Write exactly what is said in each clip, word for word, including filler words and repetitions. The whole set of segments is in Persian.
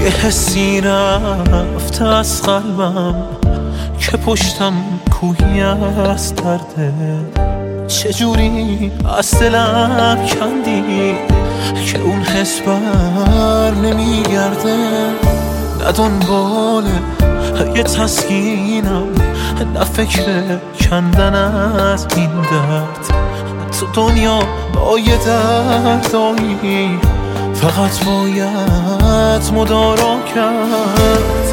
یه حسی رفته از قلبم که پشتم کوهی از درده. چجوری از دلم کندی که اون حس بر نمیگرده. نه دنبال یه تسکینم، نه فکر کندن از این درد. تو دنیا با یه دردایی فقط باید مدارا کرد.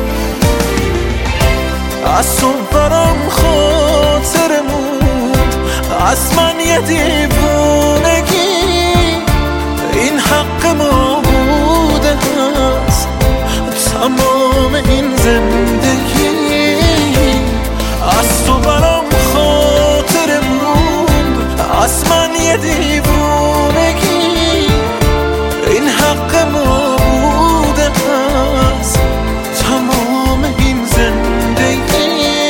از تو برام خاطر موند، از من یه دیوونگی. این حق ما بوده هست تمام این زندگی. از تو برام خاطر موند، از من یه دیوونگی. این حق ما بوده هست تمام این زندگی.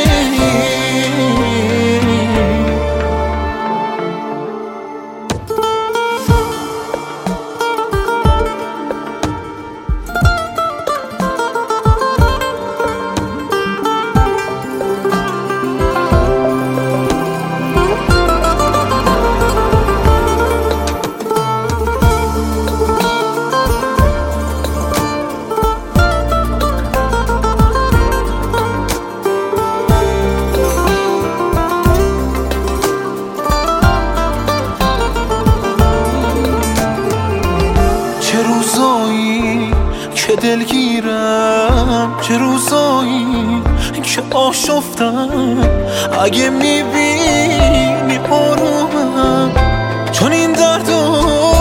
چه روزایی که دلگیرم، چه روزایی که آشفتم. اگه میبینی آرومم، چون این دردو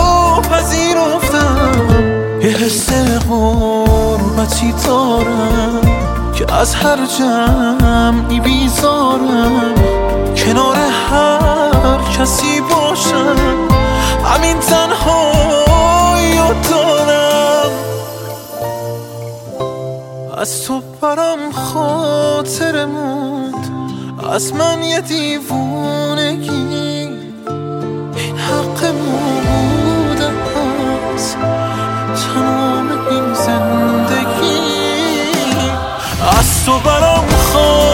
پذیرفتم. یه حس غربتی دارم که از هر جمعی بیزارم. کنار هر کسی باشم، همین تنها دارم. از تو برام خاطر موند، از من یه دیوونگی. این حق ما بوده هست تمام این زندگی. از تو برام خاطر